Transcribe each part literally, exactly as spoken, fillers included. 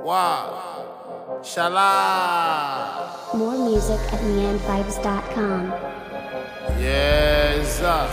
Wow. Shala. More music at neon vibes dot com. Yes, sir.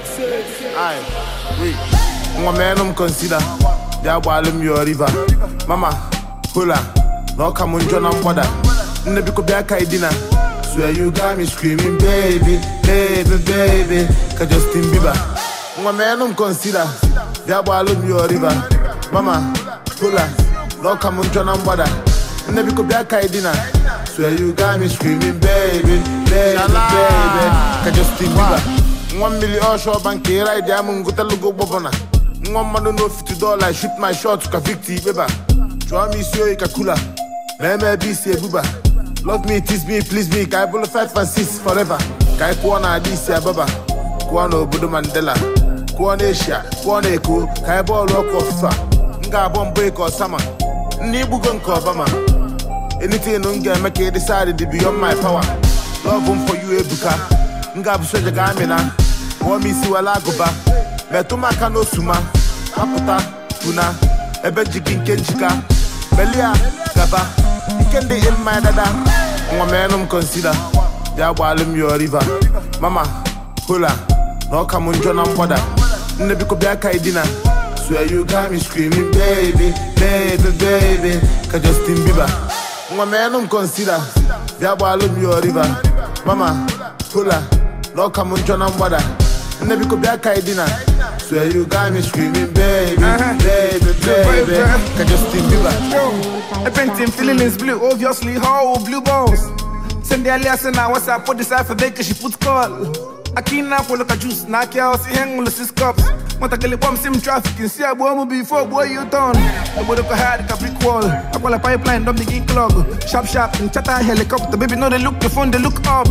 Aye. Wait. One man um consider. Ya walum your river. Mama, hula. No come on John and Wada. Never could be a kaidina. Swear you got me screaming, baby, baby, baby. Ka Justin Bieber. One man um consider. Ya walum your river. Mama, hula. No come on John and Wada. Never could be a kaidina. Swear you got me screaming, baby, baby, baby. Ka Justin Bieber. One million offshore bank here, right there, Munguta Lugo Bobona. One man don't know fifty dollars, shoot my shot to Kavicti, baby. Draw me so you can cooler. Meme be say buba. Love me, tease me, please me. Kai bull five and six forever. Kai kuana this ya baba. Kuano Budu Mandela. Kuana Asia, Kuana Eko. Kai ball rock of FIFA. Nga bomb break or summer. Nibu gun Obama. Anything unga make it decided to be beyond my power. Love him for you, Ebuka. Nga bushoja gamina. Wami si wala goba. Metuma kano suma. Maputa, tuna. Ebe jikin kenchika. Belia, gaba. Ikende in my dada. One man um consider. Ya walum your river. Mama, hula. No come on John and Wada. Never could be a kaidina. Swear you got me screaming, baby, baby, baby. Ka Justin Bieber. One man um consider. Ya walum your river. Mama, hula. No come on John and Wada. Never could be a kaidina. Swear you got me screaming, baby, uh-huh. baby, baby. Ka Justin Bieber. Yo, I painting feelings blue, obviously how blue balls. Send the alias and now what's up for this for baker she puts call. I can't now for look at juice, knock you out, see hang with the six cups. Want to get it sim traffic and see a boy before boy you done. The boy could hide a brick wall. I call a pipeline, don't begin clog. Sharp sharp and chatter helicopter, baby know they look the phone, they look up.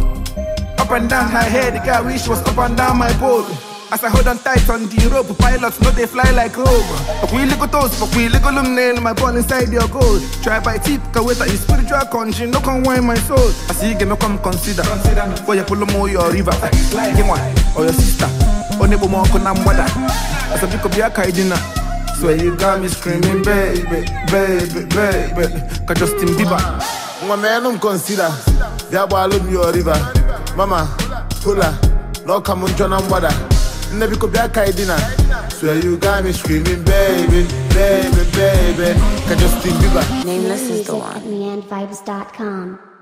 Up and down her head, the guy wish was up and down my pole. As I hold on tight on the rope, pilots know they fly like rope. But we little toes, but we little lum nail my ball inside your gold. Try by tip, can wait at your spiritual country, no can wine my soul. I see you game, come consider. For your pull more your river, game one, or your sister, or neighbor more can wada. As a pick up your kaidina. So you got me screaming, baby, baby, baby. Ka Justin Bieber. One man um consider. Ya walum your river. Mama, hula. No come on John and Wada. Never could be a kaidina. Swear you got me screaming, baby, baby, baby. Ka Justin Bieber. Nameless is the one. More music at neon vibes dot com.